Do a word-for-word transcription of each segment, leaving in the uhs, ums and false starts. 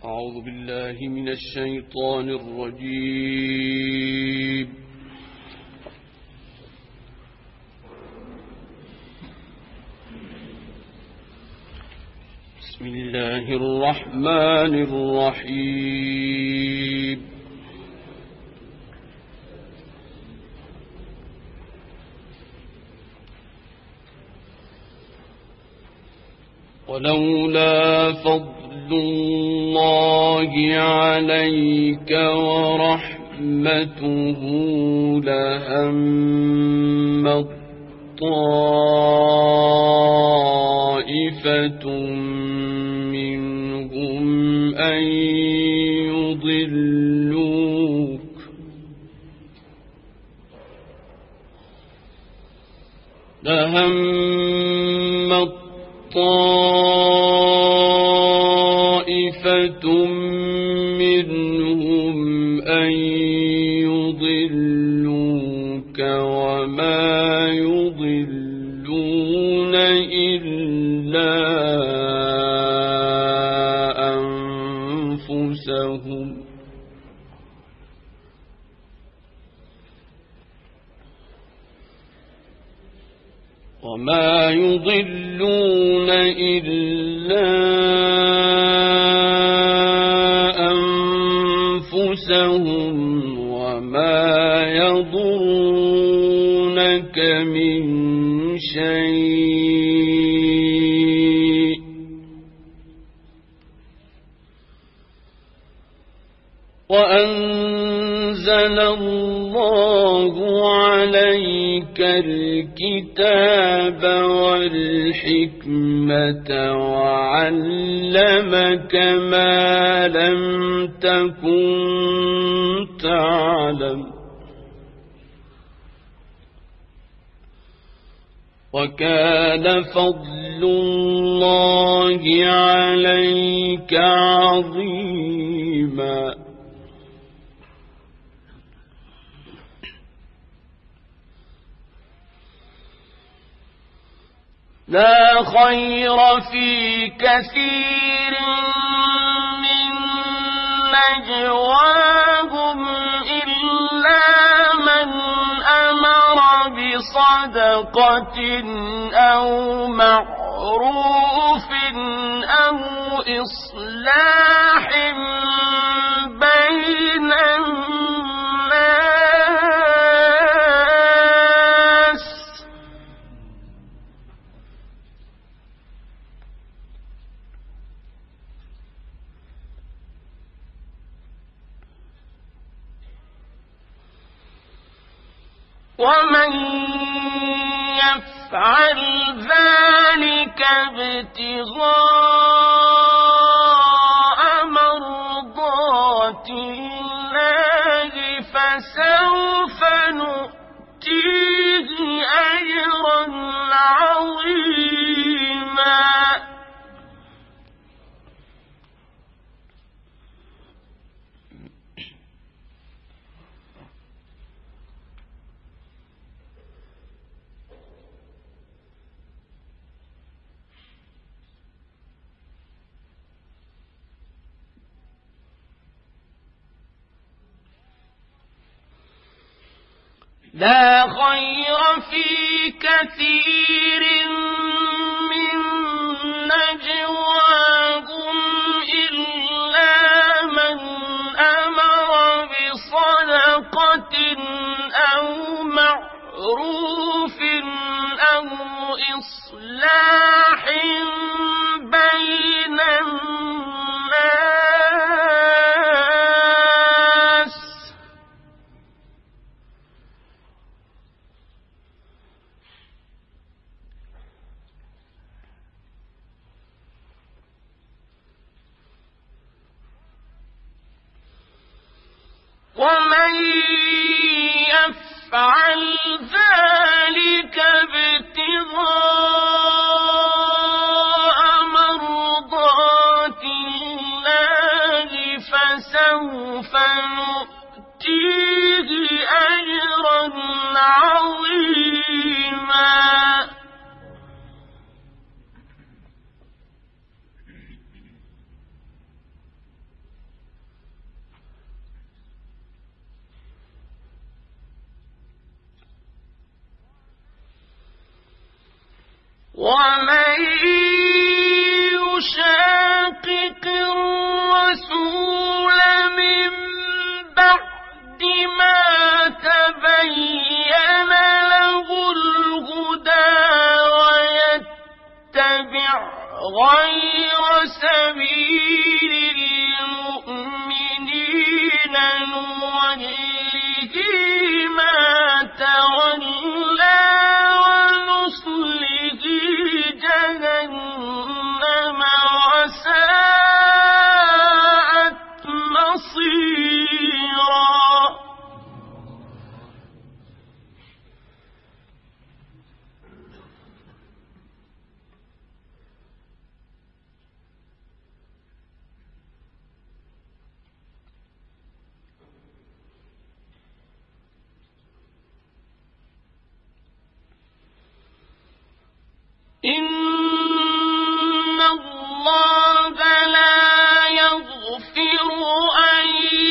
أعوذ بالله من الشيطان الرجيم. بسم الله الرحمن الرحيم. ولولا فضل الله عليك ورحمته لهم طائفة منهم أن يضلوك لهم طائفة منهم أن يضلوك وما يضلون إلا أنفسهم وما يضلون إلا أنفسهم وما يضرونك من شيء وأنزل الله عليك الكتاب والحكمة وعلمك ما لم تكن تعلم وكان فضل الله عليك عظيما. لا خير في كثير من نجواهم إلا من أمر بصدقة أو معروف أو إصلاح بين الناس ومن يفعل ذلك ابتغاء مرضات الله فسوف نؤتيه أجرا عظيما. لا خير في كثير من نجواهم إلا من أمر بصدقة أو معروف أو إصلاح بين الناس ومن يفعل ذلك ابتغاء مرضات الله فسوف نؤتيه أجرا عظيما. ومن يشاقق الرسول من بعد ما تبين له الهدى ويتبع غير سبيل المؤمنين نوله ما تولى ونصله جهنم وساءت مصيرا. إن الله لا يغفر أن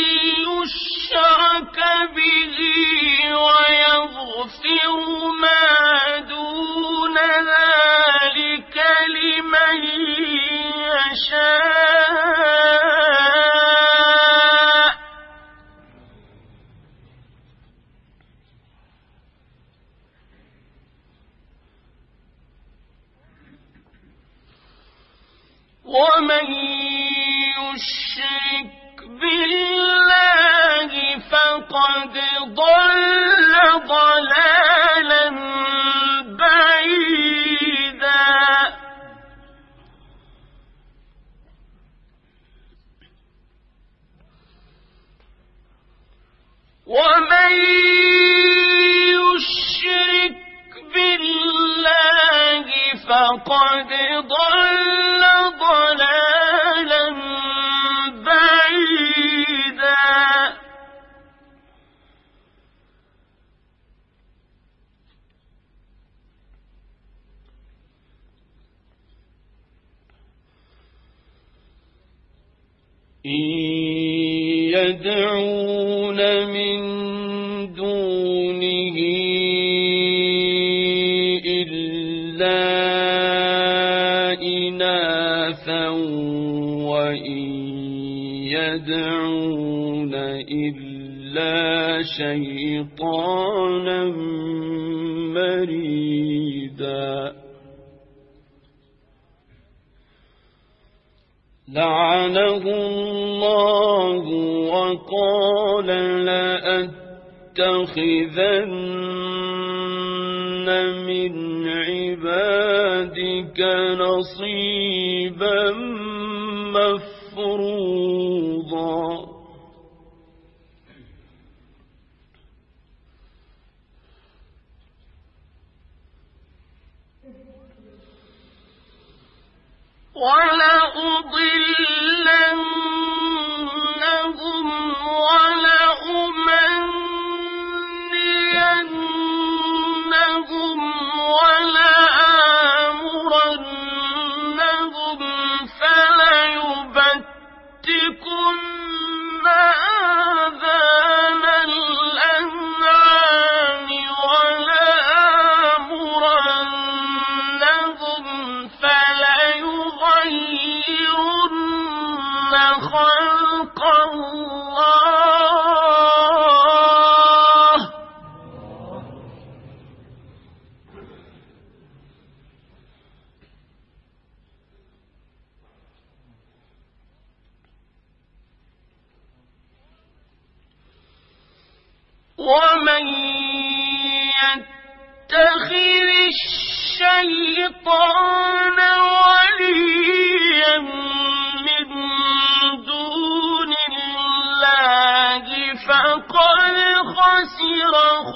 يشرك به ويغفر ما دون ذلك لمن يشاء. ومن يشرك بالله فقد ضل ضلالا بعيدا. ومن يشرك بالله فقد ضل ضلالا بعيدا. إن يدعون من دونه إلا إناثا وإن يدعون إلا شيطانا مريدا. لعنه الله وقال لأتخذن من عبادك نصيبا مفروضا. ولأضلنهم ولأمنينهم ولآمرنهم فليبتكن آذان الأنعام ولآمرنهم فليغيرن خلق الله. ومن يتخذ الشيطان وليا من دون الله فقد خسر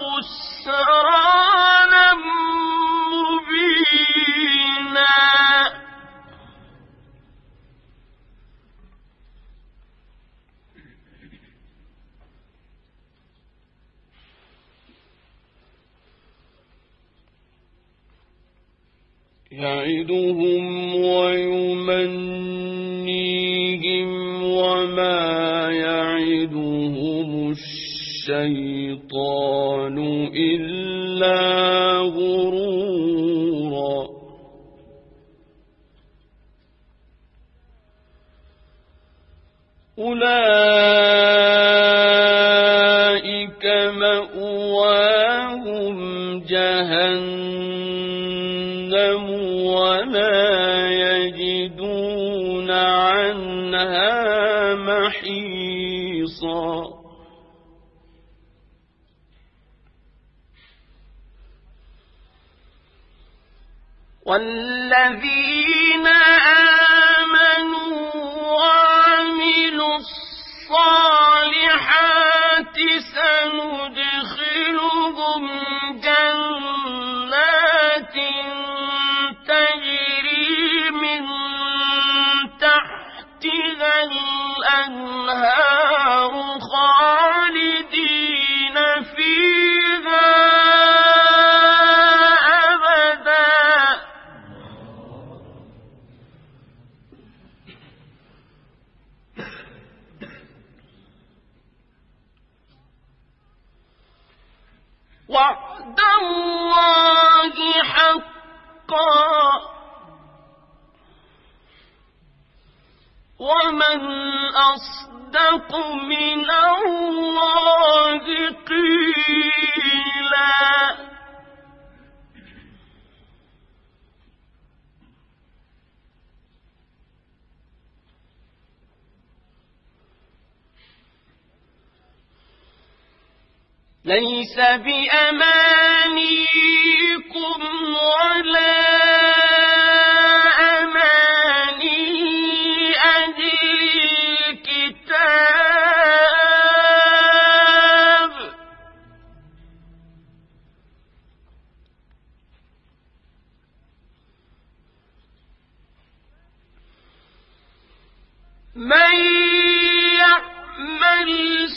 خسرانا مبينا. يعدهم ويمنيهم وما يعدهم الشيطان إلا غرورا. أولئك مأواهم جهنم ولا يجدون عنها محيصا والذين آمنوا وعملوا الصالحات سندخلهم جنات تجري من تحتها الأنهار خالدين فيها وعد الله حقا ومن أصدق من الله قيلا ليس بأمانيكم ولا أماني أهل الكتاب من يعمل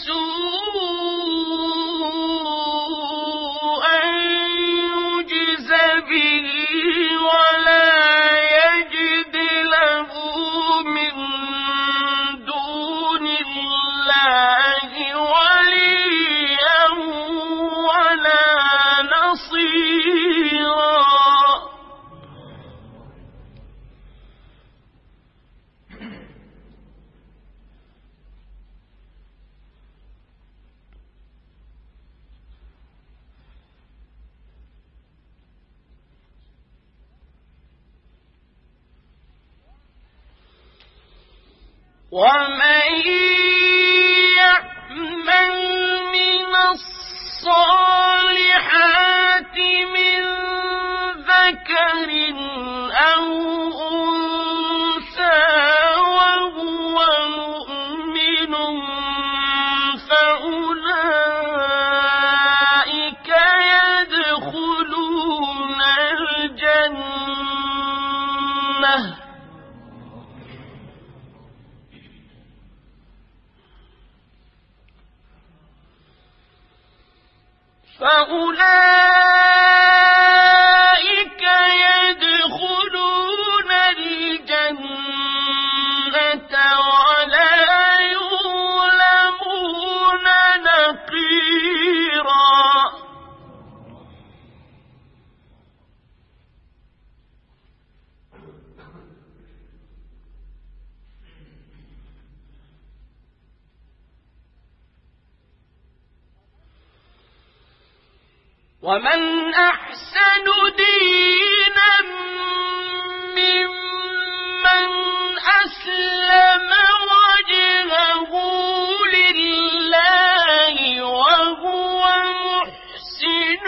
سوءا يجز به ولا يجد له من دون الله وليا ولا نصيرا ومن يعمل من الصالحات من ذكر أو أنثى وهو مؤمن فأولئك يدخلون الجنة فأولئك يدخلون الجنة ولا يظلمون نقيرا ومن أحسن دينا ممن أسلم وجهه لله وهو محسن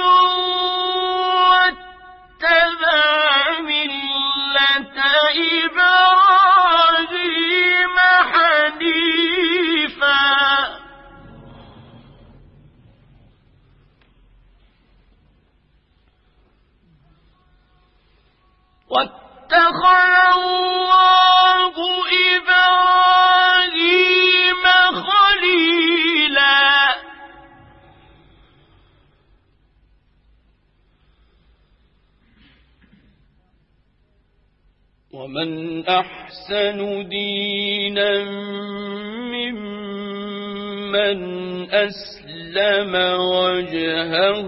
واتبع ملة إبراهيم حنيفا واتخذ الله إبراهيم خليلا ومن أحسن دينا ممن أسلم وجهه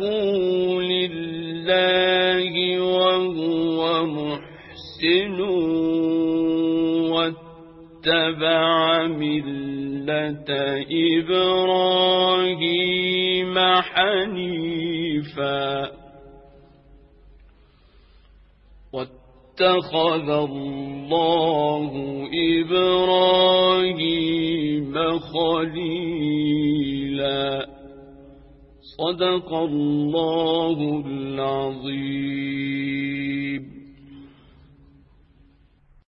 لله وهو محسن واتبع واتبع ملة إبراهيم حنيفا واتخذ الله إبراهيم خليلا. صدق الله العظيم.